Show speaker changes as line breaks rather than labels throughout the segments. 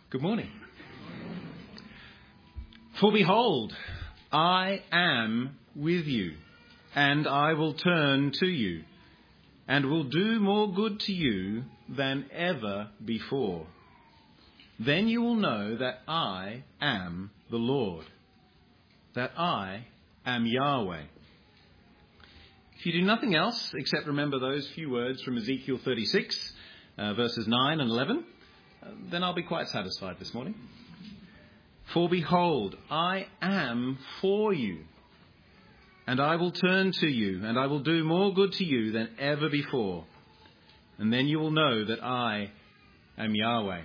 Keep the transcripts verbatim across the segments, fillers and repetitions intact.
Good morning. For behold, I am with you, and I will turn to you, and will do more good to you than ever before. Then you will know that I am the Lord, that I am Yahweh. If you do nothing else except remember those few words from Ezekiel thirty-six, uh, verses nine and eleven, uh, then I'll be quite satisfied this morning. For behold, I am for you, and I will turn to you, and I will do more good to you than ever before. And then you will know that I am Yahweh.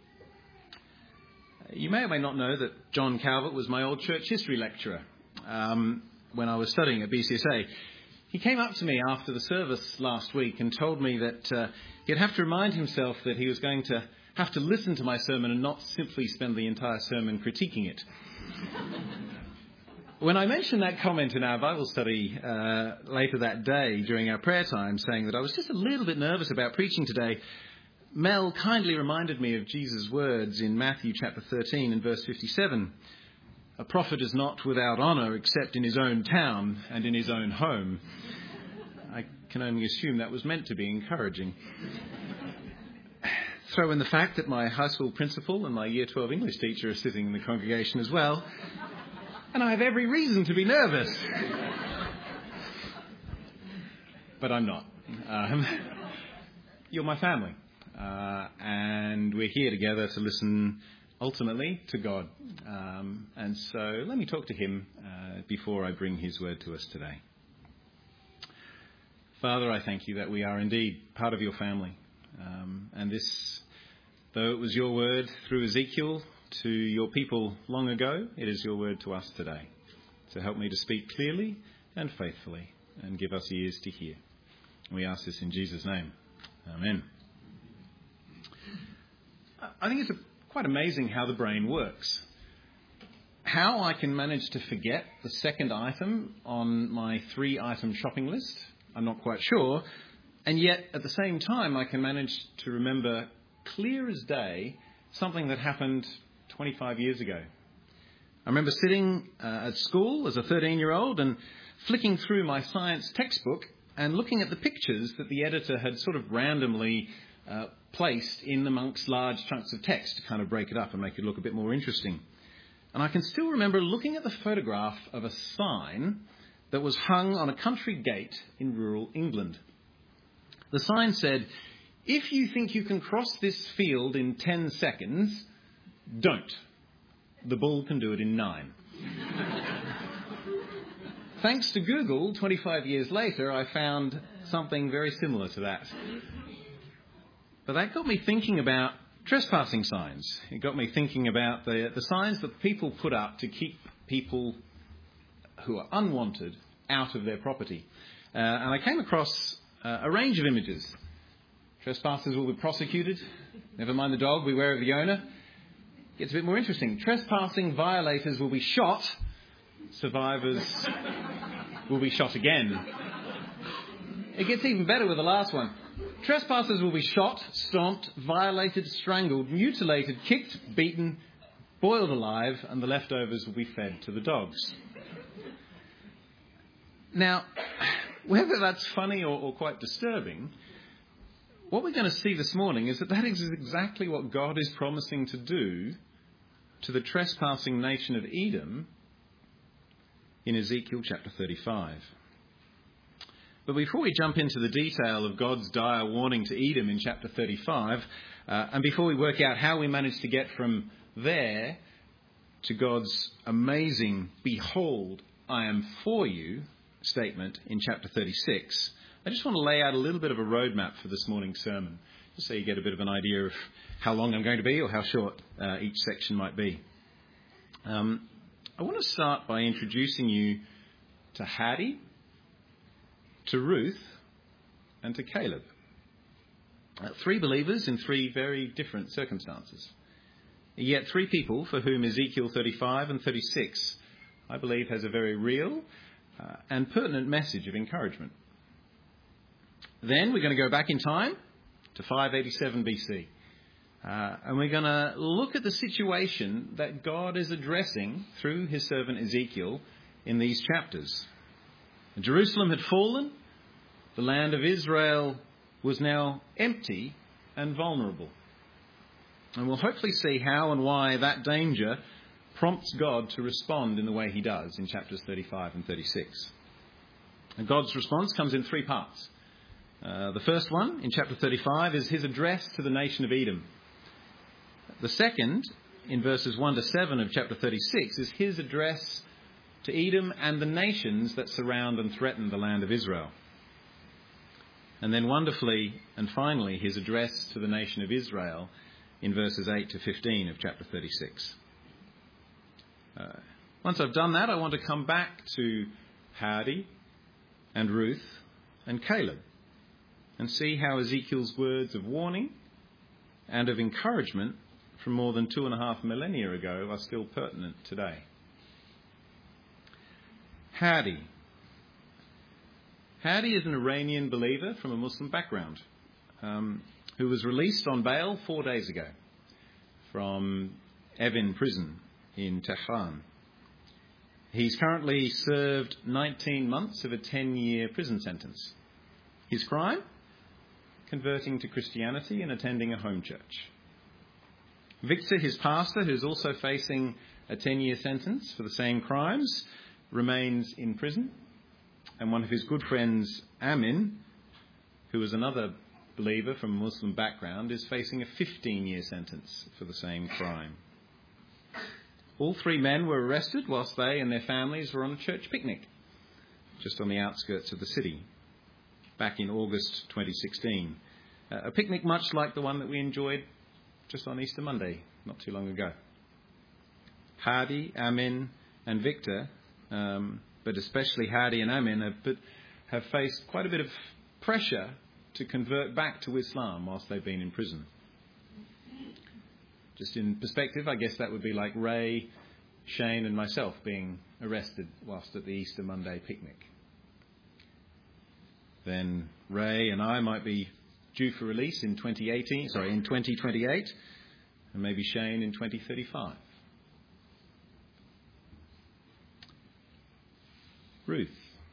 You may or may not know that John Calvert was my old church history lecturer um, when I was studying at B C S A. He came up to me after the service last week and told me that uh, he'd have to remind himself that he was going to have to listen to my sermon and not simply spend the entire sermon critiquing it. When I mentioned that comment in our Bible study uh, later that day during our prayer time, saying that I was just a little bit nervous about preaching today, Mel kindly reminded me of Jesus' words in Matthew chapter thirteen and verse fifty-seven. A prophet is not without honour except in his own town and in his own home. I can only assume that was meant to be encouraging. Throw in the fact that my high school principal and my year twelve English teacher are sitting in the congregation as well, and I have every reason to be nervous. But I'm not. Um, you're my family, uh, and we're here together to listen ultimately to God. Um, and so let me talk to him uh, before I bring his word to us today. Father, I thank you that we are indeed part of your family. Um, and this, though it was your word through Ezekiel to your people long ago, it is your word to us today. So help me to speak clearly and faithfully and give us ears to hear. We ask this in Jesus' name. Amen. I think it's quite amazing how the brain works. How I can manage to forget the second item on my three-item shopping list, I'm not quite sure. And yet, at the same time, I can manage to remember clear as day something that happened twenty-five years ago. I remember sitting uh, at school as a thirteen-year-old and flicking through my science textbook and looking at the pictures that the editor had sort of randomly uh, placed in amongst large chunks of text to kind of break it up and make it look a bit more interesting. And I can still remember looking at the photograph of a sign that was hung on a country gate in rural England. The sign said, "If you think you can cross this field in ten seconds, don't. The bull can do it in nine." Thanks to Google, twenty-five years later, I found something very similar to that. But that got me thinking about trespassing signs. It got me thinking about the, the signs that people put up to keep people who are unwanted out of their property. Uh, and I came across uh, a range of images. Trespassers will be prosecuted. Never mind the dog, beware of the owner. It gets a bit more interesting. Trespassing violators will be shot. Survivors will be shot again. It gets even better with the last one. Trespassers will be shot, stomped, violated, strangled, mutilated, kicked, beaten, boiled alive, and the leftovers will be fed to the dogs. Now, whether that's funny or, or quite disturbing, what we're going to see this morning is that that is exactly what God is promising to do to the trespassing nation of Edom in Ezekiel chapter thirty-five. But before we jump into the detail of God's dire warning to Edom in chapter thirty-five, uh, and before we work out how we managed to get from there to God's amazing, "Behold, I am for you" statement in chapter thirty-six, I just want to lay out a little bit of a roadmap for this morning's sermon, just so you get a bit of an idea of how long I'm going to be or how short uh, each section might be. Um, I want to start by introducing you to Hattie, to Ruth, and to Caleb. Uh, three believers in three very different circumstances. Yet three people for whom Ezekiel thirty-five and thirty-six, I believe, has a very real uh, and pertinent message of encouragement. Then we're going to go back in time to five eighty-seven B C. Uh, and we're going to look at the situation that God is addressing through his servant Ezekiel in these chapters. Jerusalem had fallen. The land of Israel was now empty and vulnerable. And we'll hopefully see how and why that danger prompts God to respond in the way he does in chapters thirty-five and thirty-six. And God's response comes in three parts. Uh, the first one, in chapter thirty-five, is his address to the nation of Edom. The second, in verses one to seven of chapter thirty-six, is his address to Edom and the nations that surround and threaten the land of Israel. And then wonderfully and finally, his address to the nation of Israel in verses eight to fifteen of chapter thirty-six. Uh, once I've done that, I want to come back to Hardie and Ruth and Caleb and see how Ezekiel's words of warning and of encouragement from more than two and a half millennia ago are still pertinent today. Hardie. Hardie is an Iranian believer from a Muslim background um, who was released on bail four days ago from Evin prison in Tehran. He's currently served nineteen months of a ten-year prison sentence. His crime? Converting to Christianity and attending a home church. Victor, his pastor, who's also facing a ten-year sentence for the same crimes, remains in prison. And one of his good friends, Amin, who is another believer from a Muslim background, is facing a fifteen-year sentence for the same crime. All three men were arrested whilst they and their families were on a church picnic just on the outskirts of the city back in August twenty sixteen. Uh, a picnic much like the one that we enjoyed just on Easter Monday, not too long ago. Hardie, Amin and Victor, um, but especially Hardie and Amin, have, put, have faced quite a bit of pressure to convert back to Islam whilst they've been in prison. Just in perspective, I guess that would be like Ray, Shane and myself being arrested whilst at the Easter Monday picnic. Then Ray and I might be due for release in twenty eighteen, sorry, in twenty twenty-eight, and maybe Shane in twenty thirty-five. Ruth.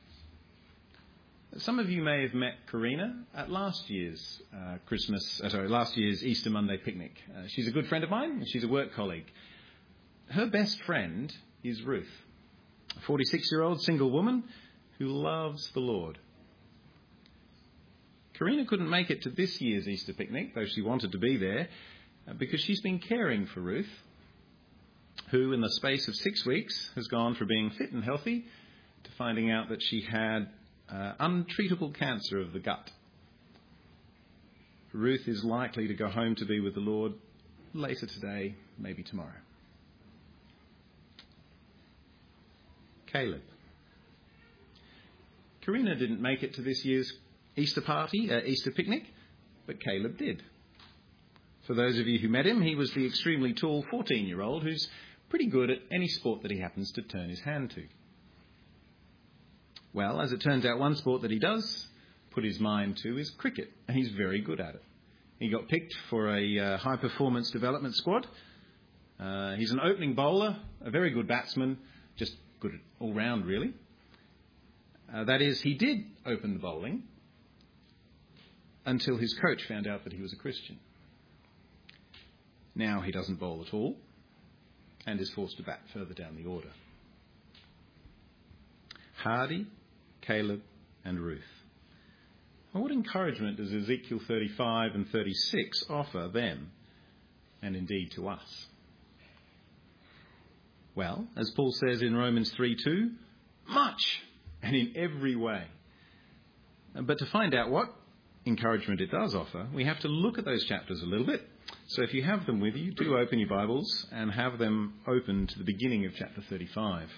Some of you may have met Karina at last year's uh, Christmas, uh, sorry, last year's Easter Monday picnic. Uh, she's a good friend of mine, and she's a work colleague. Her best friend is Ruth, a forty-six-year-old single woman who loves the Lord. Karina couldn't make it to this year's Easter picnic, though she wanted to be there, uh, because she's been caring for Ruth, who in the space of six weeks has gone from being fit and healthy to finding out that she had uh, untreatable cancer of the gut. Ruth is likely to go home to be with the Lord later today, maybe tomorrow. Caleb. Karina didn't make it to this year's Easter party, uh, Easter picnic, but Caleb did. For those of you who met him, he was the extremely tall fourteen-year-old who's pretty good at any sport that he happens to turn his hand to. Well, as it turns out, one sport that he does put his mind to is cricket, and he's very good at it. He got picked for a uh, high-performance development squad. Uh, he's an opening bowler, a very good batsman, just good at all round, really. Uh, that is, he did open the bowling until his coach found out that he was a Christian. Now he doesn't bowl at all and is forced to bat further down the order. Hardie, Caleb and Ruth. Well, what encouragement does Ezekiel thirty-five and thirty-six offer them, and indeed to us? Well, as Paul says in Romans three two, much and in every way. But to find out what encouragement it does offer, we have to look at those chapters a little bit. So if you have them with you, do open your Bibles and have them open to the beginning of chapter thirty-five.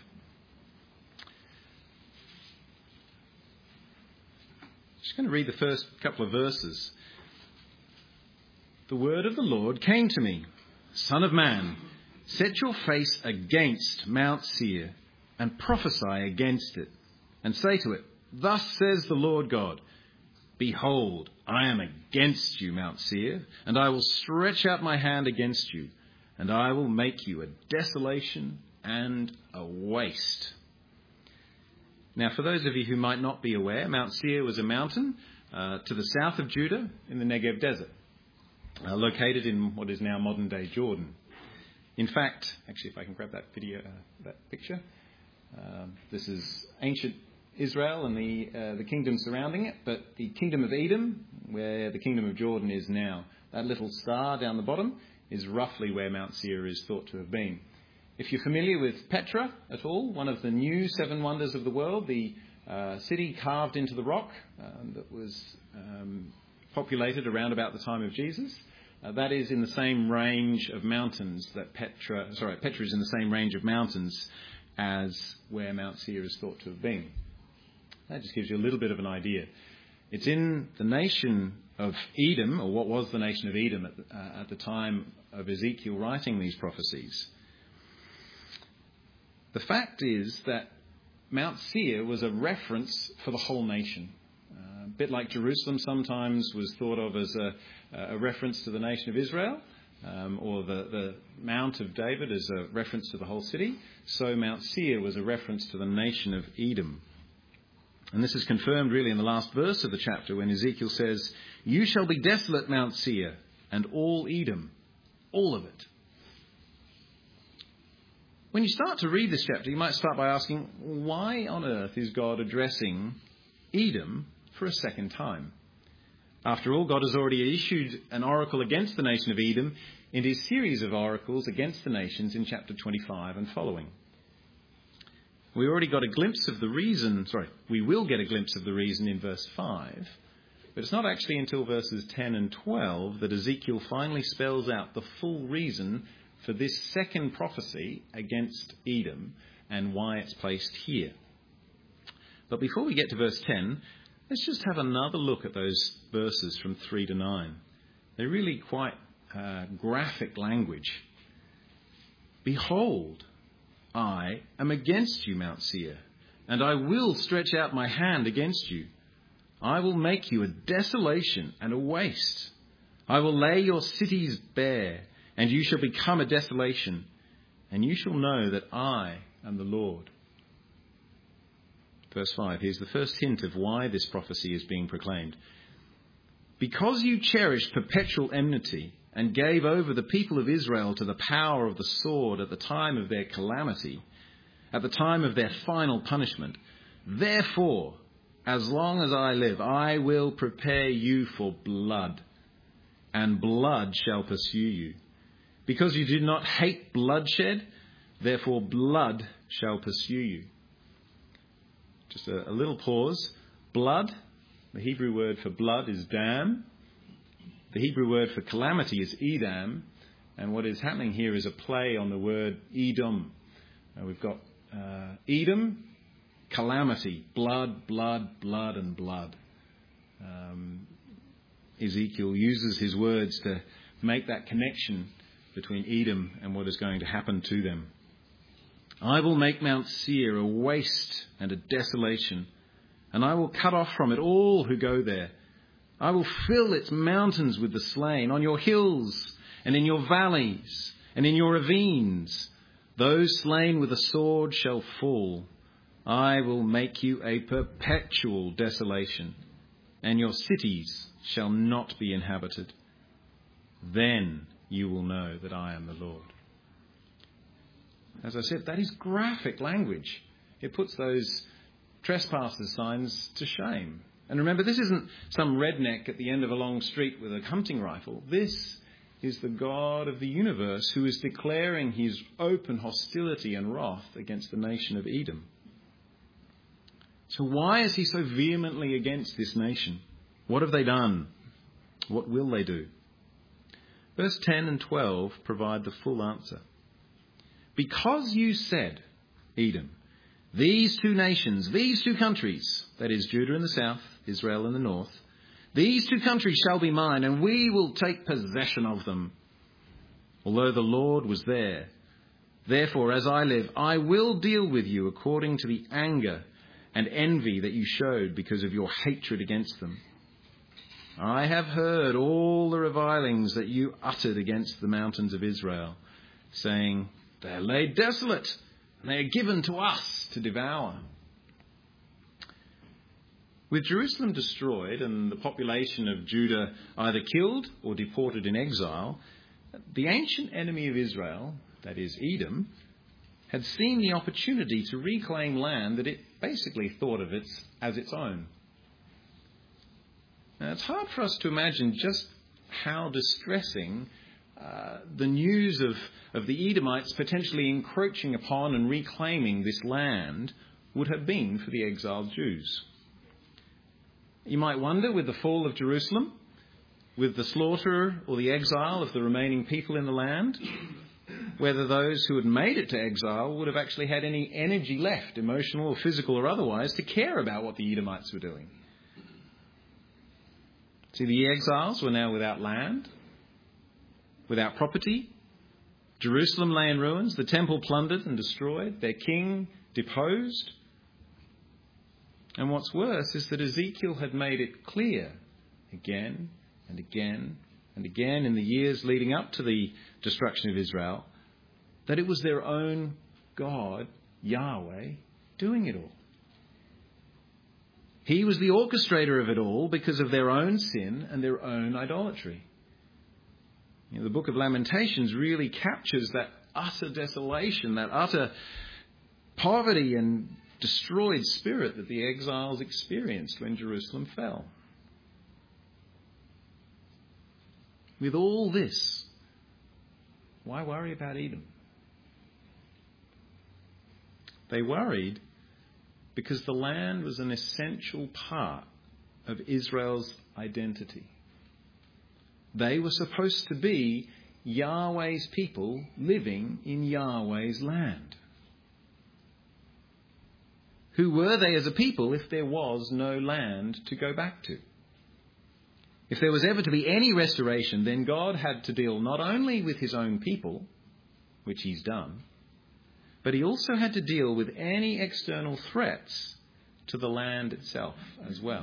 Just going to read the first couple of verses. The word of the Lord came to me, Son of man, set your face against Mount Seir and prophesy against it, and say to it, Thus says the Lord God, Behold, I am against you, Mount Seir, and I will stretch out my hand against you, and I will make you a desolation and a waste. Now, for those of you who might not be aware, Mount Seir was a mountain uh, to the south of Judah in the Negev desert, uh, located in what is now modern-day Jordan. In fact, actually, if I can grab that video, uh, that picture, um, this is ancient Israel and the uh, the kingdom surrounding it, but the kingdom of Edom, where the kingdom of Jordan is now, that little star down the bottom is roughly where Mount Seir is thought to have been. If you're familiar with Petra at all, one of the new seven wonders of the world, the uh, city carved into the rock um, that was um, populated around about the time of Jesus, uh, that is in the same range of mountains that Petra, sorry, Petra is in the same range of mountains as where Mount Seir is thought to have been. That just gives you a little bit of an idea. It's in the nation of Edom, or what was the nation of Edom at the, uh, at the time of Ezekiel writing these prophecies. The fact is that Mount Seir was a reference for the whole nation. Uh, a bit like Jerusalem sometimes was thought of as a, a reference to the nation of Israel, um, or the, the Mount of David as a reference to the whole city. So Mount Seir was a reference to the nation of Edom. And this is confirmed really in the last verse of the chapter when Ezekiel says, "You shall be desolate, Mount Seir, and all Edom, all of it." When you start to read this chapter, you might start by asking, why on earth is God addressing Edom for a second time? After all, God has already issued an oracle against the nation of Edom in his series of oracles against the nations in chapter twenty-five and following. We already got a glimpse of the reason, sorry, we will get a glimpse of the reason in verse five, but it's not actually until verses ten and twelve that Ezekiel finally spells out the full reason for this second prophecy against Edom and why it's placed here. But before we get to verse ten, let's just have another look at those verses from three to nine. They're really quite uh, graphic language. "Behold, I am against you, Mount Seir, and I will stretch out my hand against you. I will make you a desolation and a waste. I will lay your cities bare, and you shall become a desolation, and you shall know that I am the Lord." Verse five, here's the first hint of why this prophecy is being proclaimed. "Because you cherished perpetual enmity and gave over the people of Israel to the power of the sword at the time of their calamity, at the time of their final punishment, therefore, as long as I live, I will prepare you for blood, and blood shall pursue you. Because you did not hate bloodshed, therefore blood shall pursue you." Just a, a little pause. Blood, the Hebrew word for blood is dam. The Hebrew word for calamity is Edam. And what is happening here is a play on the word Edom. Uh, we've got uh, Edom, calamity, blood, blood, blood, and blood. Um, Ezekiel uses his words to make that connection between Edom and what is going to happen to them. "I will make Mount Seir a waste and a desolation, and I will cut off from it all who go there. I will fill its mountains with the slain, on your hills and in your valleys and in your ravines. Those slain with a sword shall fall. I will make you a perpetual desolation, and your cities shall not be inhabited. Then you will know that I am the Lord." As I said, that is graphic language. It puts those trespassers signs to shame. And remember, this isn't some redneck at the end of a long street with a hunting rifle. This is the God of the universe who is declaring his open hostility and wrath against the nation of Edom. So why is he so vehemently against this nation? What have they done? What will they do? Verse ten and twelve provide the full answer. "Because you said, Edom, these two nations, these two countries," that is Judah in the south, Israel in the north, "these two countries shall be mine, and we will take possession of them, although the Lord was there. Therefore, as I live, I will deal with you according to the anger and envy that you showed because of your hatred against them. I have heard all the revilings that you uttered against the mountains of Israel, saying, they are laid desolate, and they are given to us to devour. With Jerusalem destroyed and the population of Judah either killed or deported in exile, the ancient enemy of Israel, that is Edom, had seen the opportunity to reclaim land that it basically thought of its, as its own. Now, it's hard for us to imagine just how distressing uh, the news of, of the Edomites potentially encroaching upon and reclaiming this land would have been for the exiled Jews. You might wonder, with the fall of Jerusalem, with the slaughter or the exile of the remaining people in the land, whether those who had made it to exile would have actually had any energy left, emotional or physical or otherwise, to care about what the Edomites were doing. See, the exiles were now without land, without property. Jerusalem lay in ruins, the temple plundered and destroyed, their king deposed. And what's worse is that Ezekiel had made it clear again and again and again in the years leading up to the destruction of Israel that it was their own God, Yahweh, doing it all. He was the orchestrator of it all because of their own sin and their own idolatry. You know, the book of Lamentations really captures that utter desolation, that utter poverty and destroyed spirit that the exiles experienced when Jerusalem fell. With all this, why worry about Edom? They worried because the land was an essential part of Israel's identity. They were supposed to be Yahweh's people living in Yahweh's land. Who were they as a people if there was no land to go back to? If there was ever to be any restoration, then God had to deal not only with his own people, which he's done, but he also had to deal with any external threats to the land itself as well.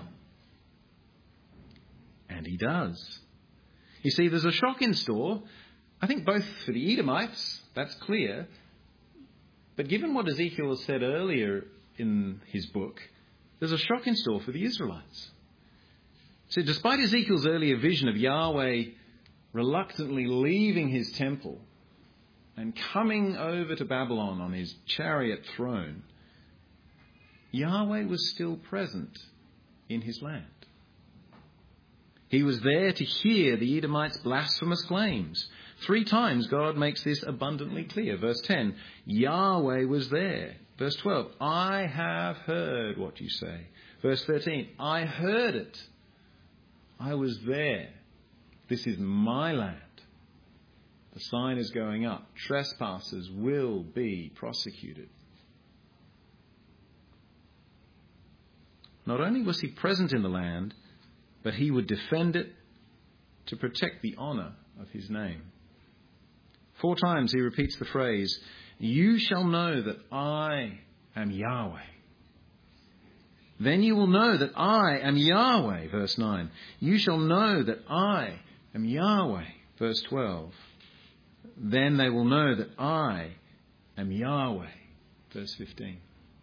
And he does. You see, there's a shock in store, I think both for the Edomites, that's clear, but given what Ezekiel has said earlier in his book, there's a shock in store for the Israelites. So despite Ezekiel's earlier vision of Yahweh reluctantly leaving his temple and coming over to Babylon on his chariot throne, Yahweh was still present in his land. He was there to hear the Edomites' blasphemous claims. Three times God makes this abundantly clear. Verse ten, Yahweh was there. Verse twelve, I have heard what you say. Verse thirteen, I heard it. I was there. This is my land. The sign is going up. Trespassers will be prosecuted. Not only was he present in the land, but he would defend it to protect the honour of his name. Four times he repeats the phrase, you shall know that I am Yahweh. Then you will know that I am Yahweh, verse nine. You shall know that I am Yahweh, verse twelve. Then they will know that I am Yahweh, verse fifteen.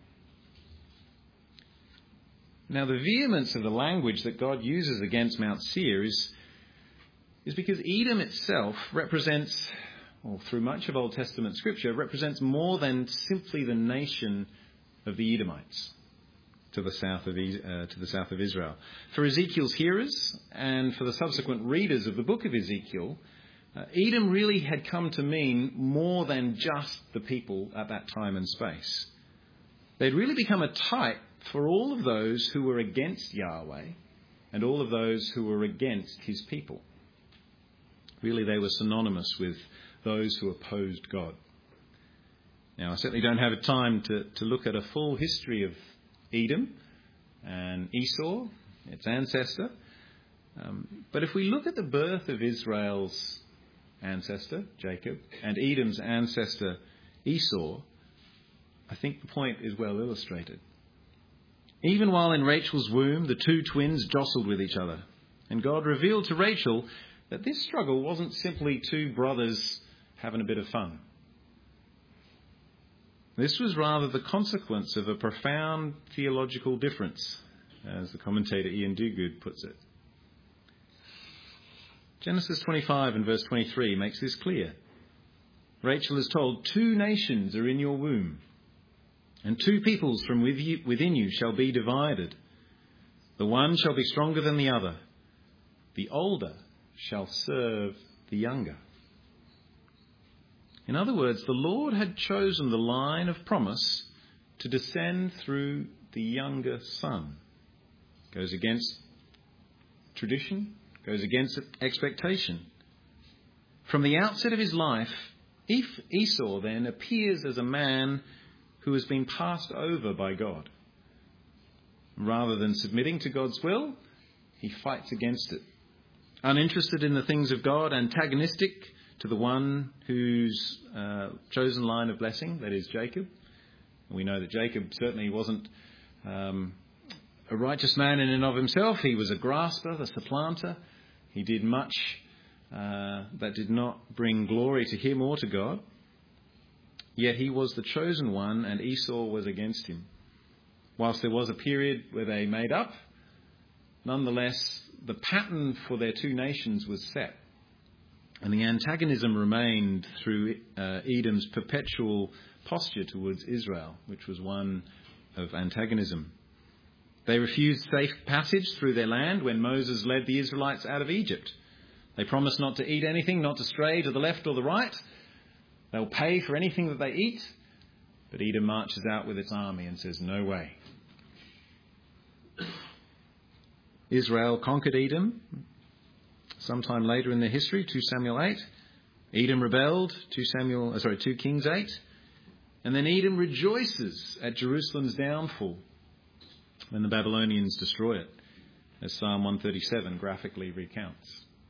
Now, the vehemence of the language that God uses against Mount Seir is, is because Edom itself represents, or through much of Old Testament scripture, represents more than simply the nation of the Edomites to the south of uh, to the south of Israel. For Ezekiel's hearers and for the subsequent readers of the book of Ezekiel, uh, Edom really had come to mean more than just the people at that time and space. They'd really become a type for all of those who were against Yahweh and all of those who were against his people. Really, they were synonymous with those who opposed God. Now, I certainly don't have time to, to look at a full history of Edom and Esau, its ancestor. Um, but if we look at the birth of Israel's ancestor, Jacob, and Edom's ancestor, Esau, I think the point is well illustrated. Even while in Rachel's womb, the two twins jostled with each other. And God revealed to Rachel that this struggle wasn't simply two brothers having a bit of fun. This was rather the consequence of a profound theological difference, as the commentator Ian Duguid puts it. Genesis twenty-five and verse twenty-three makes this clear. Rachel is told, "Two nations are in your womb, and two peoples from within you shall be divided. The one shall be stronger than the other. The older shall serve the younger." In other words, the Lord had chosen the line of promise to descend through the younger son. Goes against tradition, goes against expectation. From the outset of his life, Esau then appears as a man who has been passed over by God. Rather than submitting to God's will, he fights against it. Uninterested in the things of God, antagonistic to the one whose uh, chosen line of blessing, that is Jacob. We know that Jacob certainly wasn't um, a righteous man in and of himself. He was a grasper, the supplanter. He did much uh, that did not bring glory to him or to God. Yet he was the chosen one, and Esau was against him. Whilst there was a period where they made up, nonetheless, the pattern for their two nations was set. And the antagonism remained through uh, Edom's perpetual posture towards Israel, which was one of antagonism. They refused safe passage through their land when Moses led the Israelites out of Egypt. They promised not to eat anything, not to stray to the left or the right. They'll pay for anything that they eat. But Edom marches out with its army and says, "No way." Israel conquered Edom sometime later in their history, Second Samuel eight. Edom rebelled, Second Samuel, sorry, Second Kings eight. And then Edom rejoices at Jerusalem's downfall when the Babylonians destroy it, as Psalm one thirty-seven graphically recounts.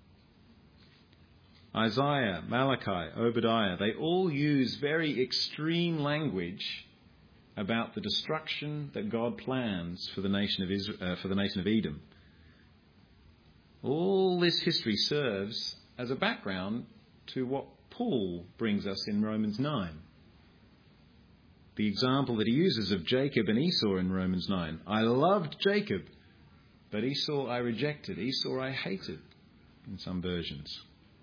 Isaiah, Malachi, Obadiah, they all use very extreme language about the destruction that God plans for the nation of Israel, uh, for the nation of Edom. All this history serves as a background to what Paul brings us in Romans nine. The example that he uses of Jacob and Esau in Romans nine. "I loved Jacob, but Esau I rejected. Esau I hated," in some versions.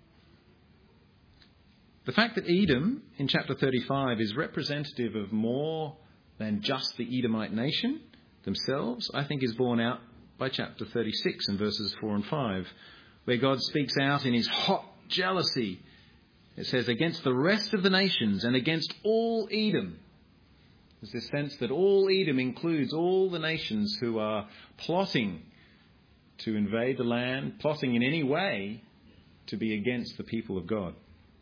The fact that Edom in chapter thirty-five is representative of more than just the Edomite nation themselves, I think is borne out by chapter thirty-six and verses four and five, where God speaks out in his hot jealousy. It says, "Against the rest of the nations and against all Edom." There's this sense that all Edom includes all the nations who are plotting to invade the land, plotting in any way to be against the people of God.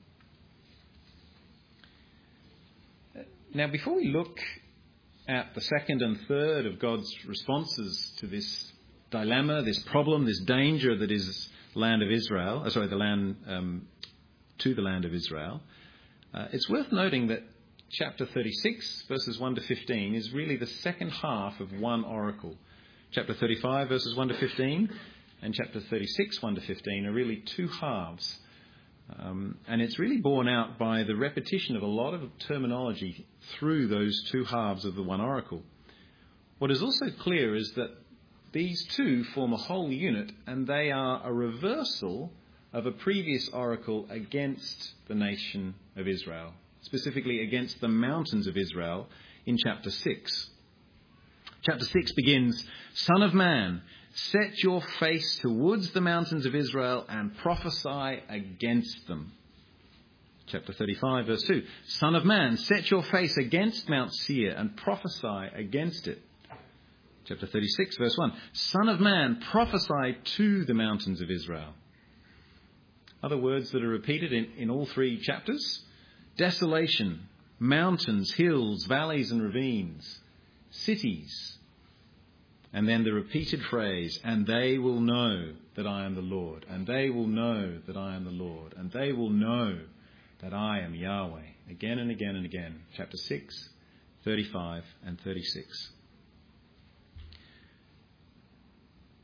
Now, before we look at the second and third of God's responses to this dilemma, this problem, this danger that is land of Israel, uh, sorry, the land um, to the land of Israel, uh, it's worth noting that chapter thirty-six, verses one to fifteen, is really the second half of one oracle. Chapter thirty-five, verses one to fifteen, and chapter thirty-six, one to fifteen, are really two halves. Um, and it's really borne out by the repetition of a lot of terminology through those two halves of the one oracle. What is also clear is that these two form a whole unit, and they are a reversal of a previous oracle against the nation of Israel, specifically against the mountains of Israel in chapter six. Chapter six begins, "Son of man, set your face towards the mountains of Israel and prophesy against them." Chapter thirty-five, verse two, "Son of man, set your face against Mount Seir and prophesy against it." Chapter thirty-six, verse one, "Son of man, prophesy to the mountains of Israel." Other words that are repeated in, in all three chapters: desolation, mountains, hills, valleys and ravines, cities. And then the repeated phrase, "And they will know that I am the Lord. And they will know that I am the Lord. And they will know that I am Yahweh." Again and again and again. Chapter six, thirty-five and thirty-six.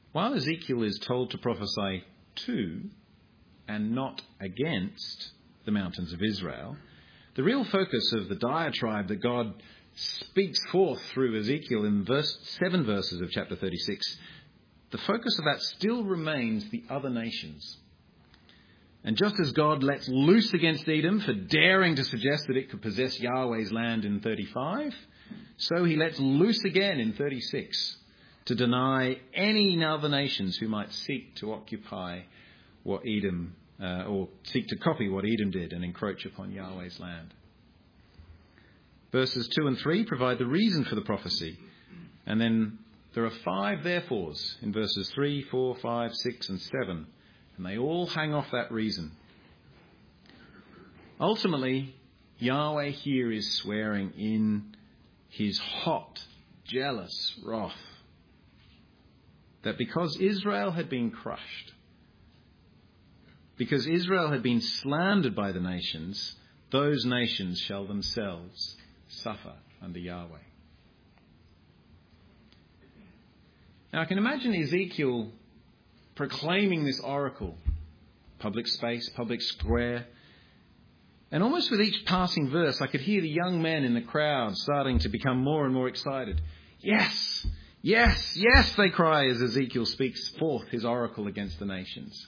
while Ezekiel is told to prophesy to and not against the mountains of Israel, the real focus of the diatribe that God speaks forth through Ezekiel in verse, seven verses of chapter thirty-six, the focus of that still remains the other nations. And just as God lets loose against Edom for daring to suggest that it could possess Yahweh's land in thirty-five, so he lets loose again in thirty-six to deny any other nations who might seek to occupy what Edom, uh, or seek to copy what Edom did and encroach upon Yahweh's land. Verses two and three provide the reason for the prophecy. And then there are five therefores in verses three, four, five, six and seven. And they all hang off that reason. Ultimately, Yahweh here is swearing in his hot, jealous wrath that because Israel had been crushed, because Israel had been slandered by the nations, those nations shall themselves suffer under Yahweh. Now I can imagine Ezekiel proclaiming this oracle, public space, public square, and almost with each passing verse I could hear the young men in the crowd starting to become more and more excited. Yes, yes, yes, they cry as Ezekiel speaks forth his oracle against the nations.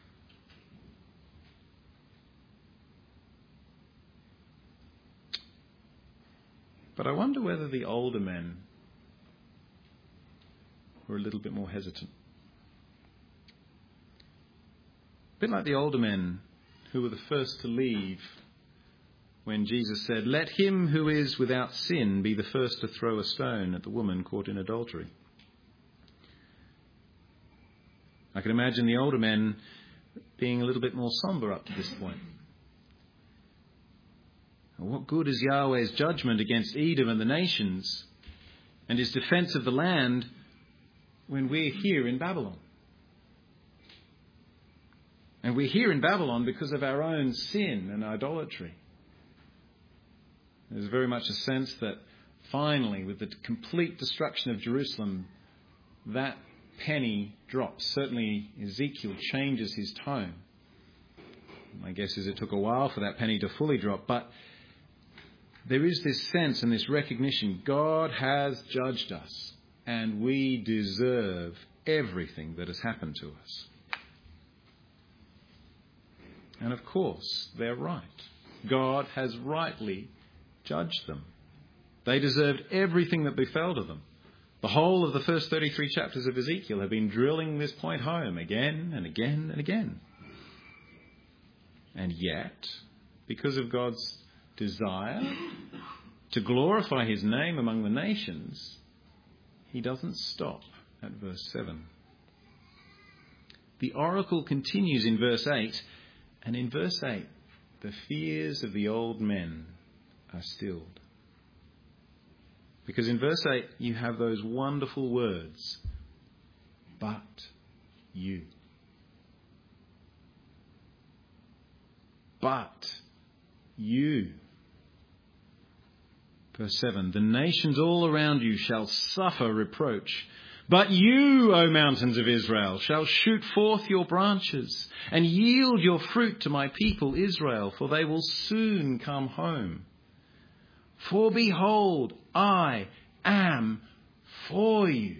But I wonder whether the older men were a little bit more hesitant. A bit like the older men who were the first to leave when Jesus said, "Let him who is without sin be the first to throw a stone at the woman caught in adultery." I can imagine the older men being a little bit more sombre up to this point. What good is Yahweh's judgment against Edom and the nations and his defence of the land when we're here in Babylon? And we're here in Babylon because of our own sin and idolatry. There's very much a sense that finally, with the complete destruction of Jerusalem, that penny drops. Certainly Ezekiel changes his tone. My guess is it took a while for that penny to fully drop, but there is this sense and this recognition, God has judged us and we deserve everything that has happened to us. And of course, they're right. God has rightly judged them. They deserved everything that befell to them. The whole of the first thirty-three chapters of Ezekiel have been drilling this point home again and again and again. And yet, because of God's desire to glorify his name among the nations, he doesn't stop at verse seven. The oracle continues in verse eight, and in verse eight, the fears of the old men are stilled. Because in verse eight, you have those wonderful words, but you. But you. Verse seven, the nations all around you shall suffer reproach. But you, O mountains of Israel, shall shoot forth your branches and yield your fruit to my people Israel, for they will soon come home. For behold, I am for you,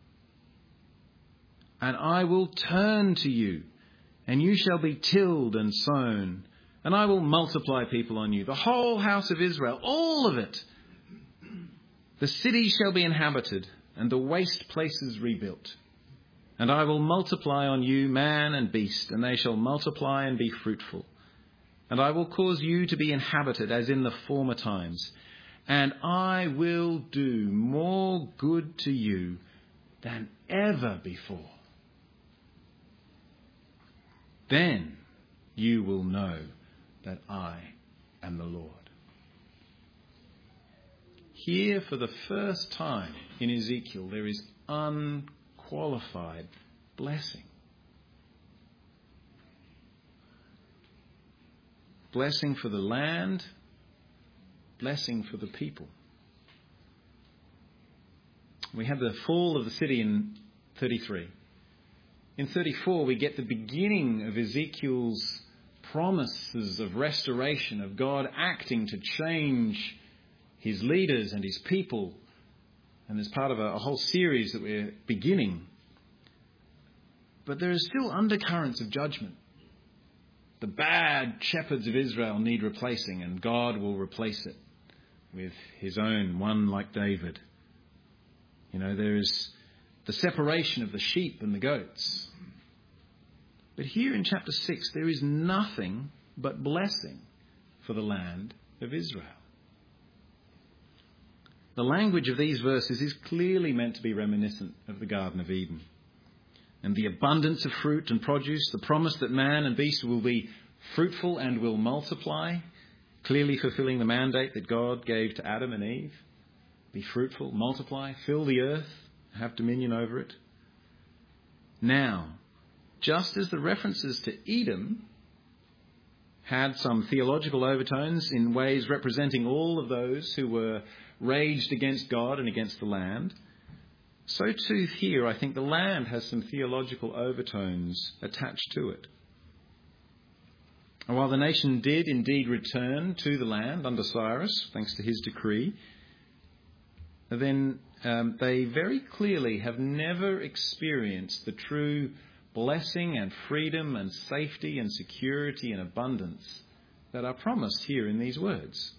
and I will turn to you, and you shall be tilled and sown, and I will multiply people on you, the whole house of Israel, all of it. The city shall be inhabited, and the waste places rebuilt. And I will multiply on you man and beast, and they shall multiply and be fruitful. And I will cause you to be inhabited as in the former times. And I will do more good to you than ever before. Then you will know that I am the Lord. Here, for the first time in Ezekiel, there is unqualified blessing. Blessing for the land, blessing for the people. We have the fall of the city in thirty-three. in thirty-four we get the beginning of Ezekiel's promises of restoration, of God acting to change his leaders and his people. And as part of a, a whole series that we're beginning. But there are still undercurrents of judgment. The bad shepherds of Israel need replacing, and God will replace it with his own, one like David. You know, there is the separation of the sheep and the goats. But here in chapter six, there is nothing but blessing for the land of Israel. The language of these verses is clearly meant to be reminiscent of the Garden of Eden. And the abundance of fruit and produce, the promise that man and beast will be fruitful and will multiply, clearly fulfilling the mandate that God gave to Adam and Eve. Be fruitful, multiply, fill the earth, have dominion over it. Now, just as the references to Edom had some theological overtones in ways representing all of those who were raged against God and against the land, so too here I think the land has some theological overtones attached to it. And while the nation did indeed return to the land under Cyrus, thanks to his decree, then um, they very clearly have never experienced the true blessing and freedom and safety and security and abundance that are promised here in these words.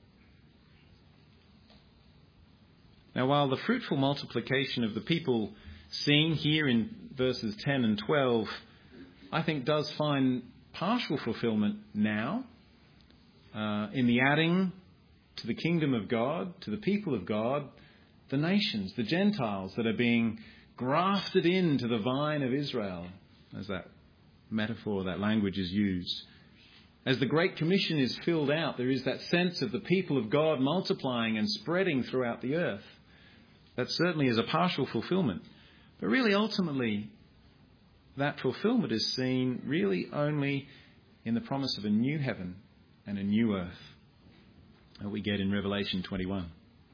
Now, while the fruitful multiplication of the people seen here in verses ten and twelve, I think does find partial fulfillment now uh, in the adding to the kingdom of God, to the people of God, the nations, the Gentiles that are being grafted into the vine of Israel, as that metaphor, that language is used. As the Great Commission is filled out, there is that sense of the people of God multiplying and spreading throughout the earth. That certainly is a partial fulfillment. But really, ultimately, that fulfillment is seen really only in the promise of a new heaven and a new earth that we get in Revelation twenty-one.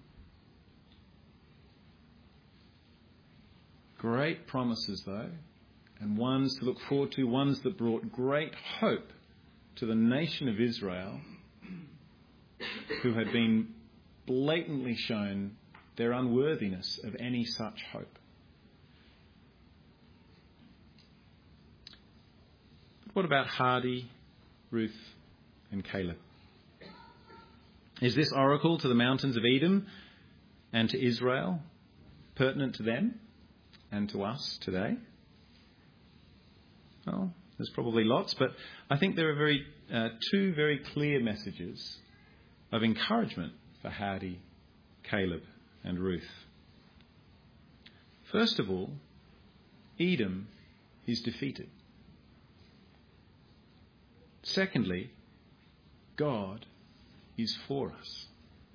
Great promises, though, and ones to look forward to, ones that brought great hope to the nation of Israel, who had been blatantly shown their unworthiness of any such hope. But what about Hardie, Ruth, and Caleb? Is this oracle to the mountains of Edom and to Israel pertinent to them and to us today? Well, there's probably lots, but I think there are very uh, two very clear messages of encouragement for Hardie, Caleb, and Ruth. First of all, Edom is defeated. Secondly, God is for us.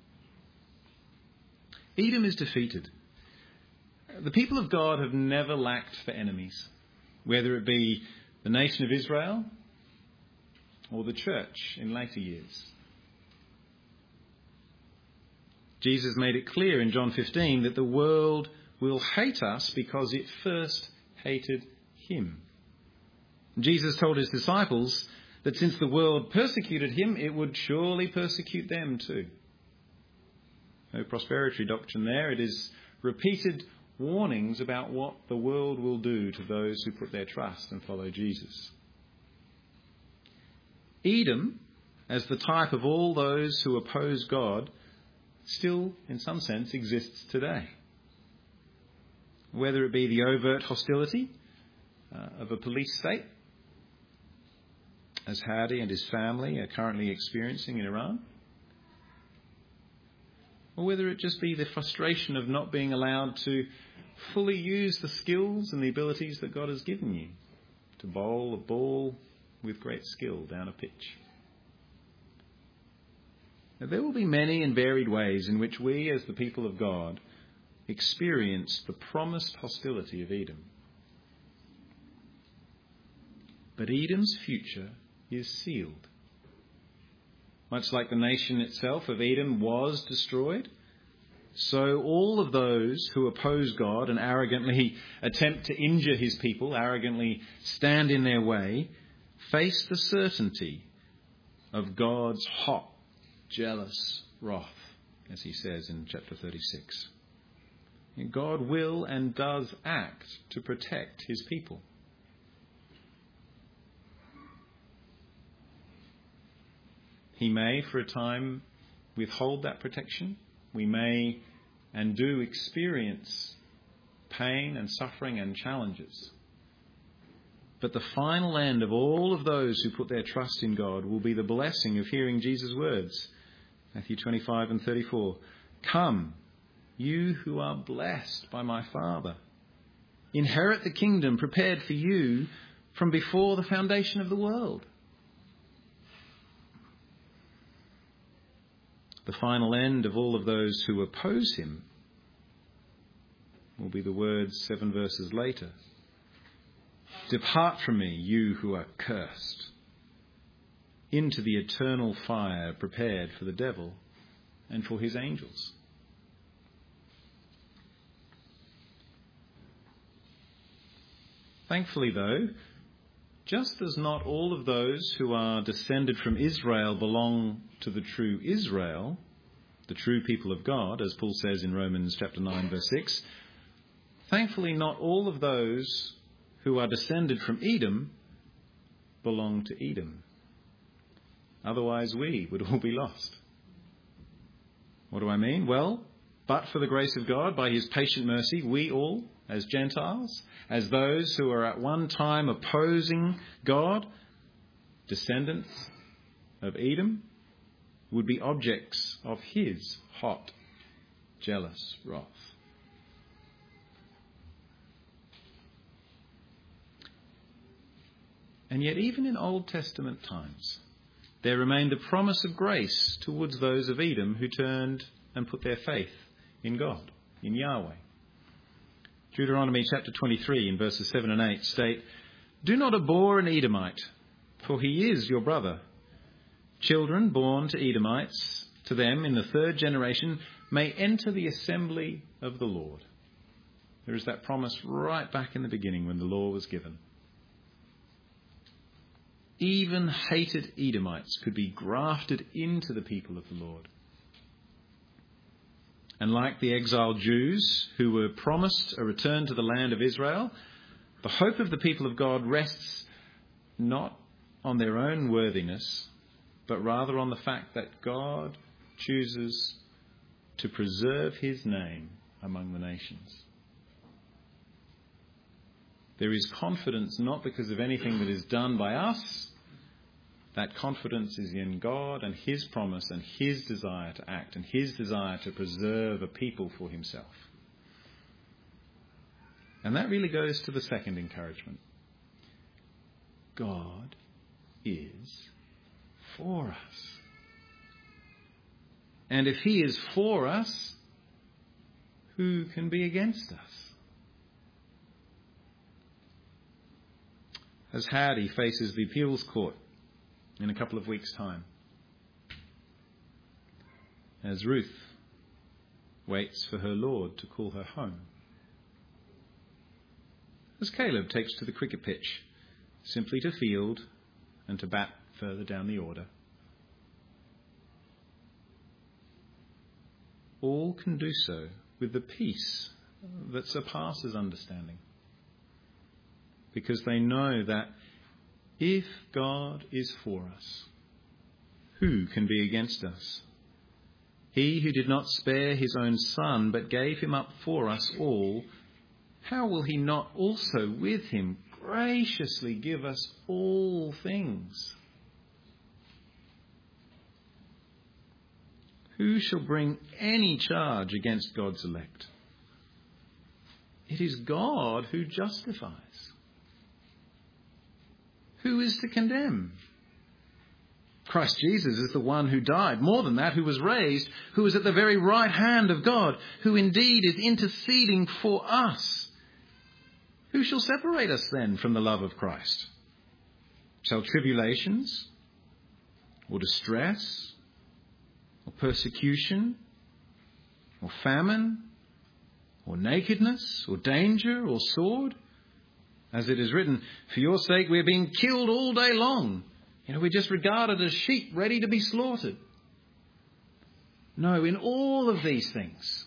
Edom is defeated. The people of God have never lacked for enemies, whether it be the nation of Israel or the church in later years. Jesus made it clear in John fifteen that the world will hate us because it first hated him. Jesus told his disciples that since the world persecuted him, it would surely persecute them too. No prosperity doctrine there. It is repeated warnings about what the world will do to those who put their trust and follow Jesus. Edom, as the type of all those who oppose God, still, in some sense, exists today. Whether it be the overt hostility uh, of a police state, as Hardie and his family are currently experiencing in Iran, or whether it just be the frustration of not being allowed to fully use the skills and the abilities that God has given you to bowl a ball with great skill down a pitch. Now, there will be many and varied ways in which we, as the people of God, experience the promised hostility of Edom. But Edom's future is sealed. Much like the nation itself of Edom was destroyed, so all of those who oppose God and arrogantly attempt to injure his people, arrogantly stand in their way, face the certainty of God's hot, jealous wrath, as he says in chapter thirty-six. God will and does act to protect his people. He may, for a time, withhold that protection. We may and do experience pain and suffering and challenges. But the final end of all of those who put their trust in God will be the blessing of hearing Jesus' words. Matthew twenty-five and thirty-four. Come, you who are blessed by my Father. Inherit the kingdom prepared for you from before the foundation of the world. The final end of all of those who oppose him will be the words seven verses later. Depart from me, you who are cursed, into the eternal fire prepared for the devil and for his angels. Thankfully, though, just as not all of those who are descended from Israel belong to the true Israel, the true people of God, as Paul says in Romans chapter nine, verse six, thankfully not all of those who are descended from Edom belong to Edom. Otherwise we would all be lost. What do I mean? Well, but for the grace of God, by his patient mercy, we all, as Gentiles, as those who are at one time opposing God, descendants of Edom, would be objects of his hot, jealous wrath. And yet, even in Old Testament times, there remained a promise of grace towards those of Edom who turned and put their faith in God, in Yahweh. Deuteronomy chapter twenty-three in verses seven and eight state, Do not abhor an Edomite, for he is your brother. Children born to Edomites, to them in the third generation, may enter the assembly of the Lord. There is that promise right back in the beginning when the law was given. Even hated Edomites could be grafted into the people of the Lord. And like the exiled Jews who were promised a return to the land of Israel, the hope of the people of God rests not on their own worthiness, but rather on the fact that God chooses to preserve his name among the nations. There is confidence not because of anything that is done by us. That confidence is in God and his promise and his desire to act and his desire to preserve a people for himself. And that really goes to the second encouragement. God is for us. And if he is for us, who can be against us? As Howdy faces the appeals court in a couple of weeks' time, as Ruth waits for her Lord to call her home, as Caleb takes to the cricket pitch simply to field and to bat further down the order, all can do so with the peace that surpasses understanding, because they know that if God is for us, who can be against us? He who did not spare his own son, but gave him up for us all, how will he not also with him graciously give us all things? Who shall bring any charge against God's elect? It is God who justifies. Who is to condemn? Christ Jesus is the one who died. More than that, who was raised, who is at the very right hand of God, who indeed is interceding for us. Who shall separate us then from the love of Christ? Shall tribulations, or distress, or persecution, or famine, or nakedness, or danger, or sword? As it is written, for your sake we are being killed all day long. You know, we're just regarded as sheep ready to be slaughtered. No, in all of these things,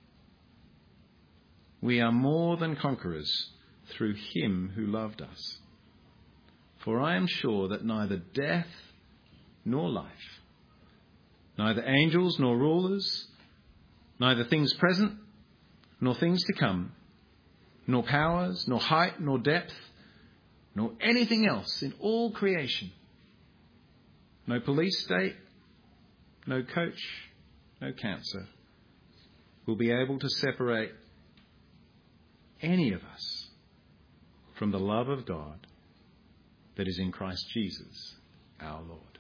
we are more than conquerors through him who loved us. For I am sure that neither death nor life, neither angels nor rulers, neither things present nor things to come, nor powers, nor height, nor depth, nor anything else in all creation, no police state, no coach, no cancer, will be able to separate any of us from the love of God that is in Christ Jesus, our Lord.